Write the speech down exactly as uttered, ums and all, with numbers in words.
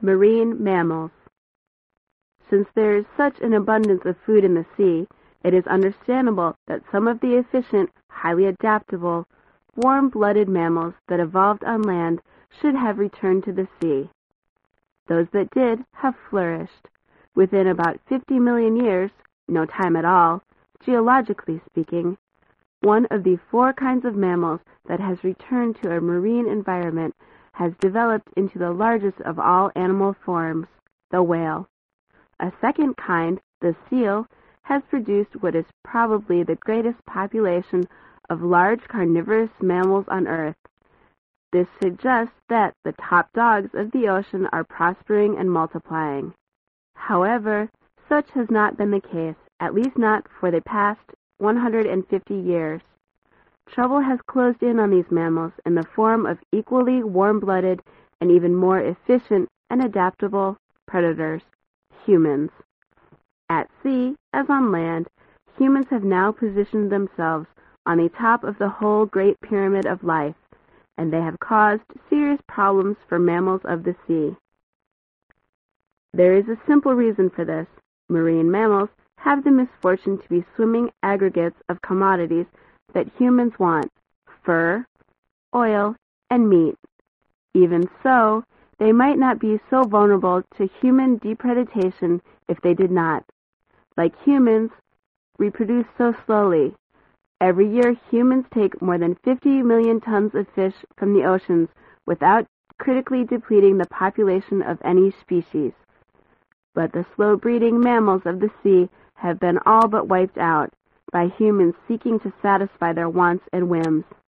Marine mammals. Since there is such an abundance of food in the sea, it is understandable that some of the efficient, highly adaptable, warm-blooded mammals that evolved on land should have returned to the sea. Those that did have flourished. Within about fifty million years, no time at all, geologically speaking, one of the four kinds of mammals that has returned to a marine environment has developed into the largest of all animal forms, the whale. A second kind, the seal, has produced what is probably the greatest population of large carnivorous mammals on Earth. This suggests that the top dogs of the ocean are prospering and multiplying. However, such has not been the case, at least not for the past one hundred fifty years. Trouble has closed in on these mammals in the form of equally warm-blooded and even more efficient and adaptable predators, humans. At sea, as on land, humans have now positioned themselves on the top of the whole great pyramid of life, and they have caused serious problems for mammals of the sea. There is a simple reason for this. Marine mammals have the misfortune to be swimming aggregates of commodities that humans want: fur, oil, and meat. Even so, they might not be so vulnerable to human depredation if they did not. Like humans, reproduce so slowly. Every year, humans take more than fifty million tons of fish from the oceans without critically depleting the population of any species. But the slow-breeding mammals of the sea have been all but wiped out by humans seeking to satisfy their wants and whims.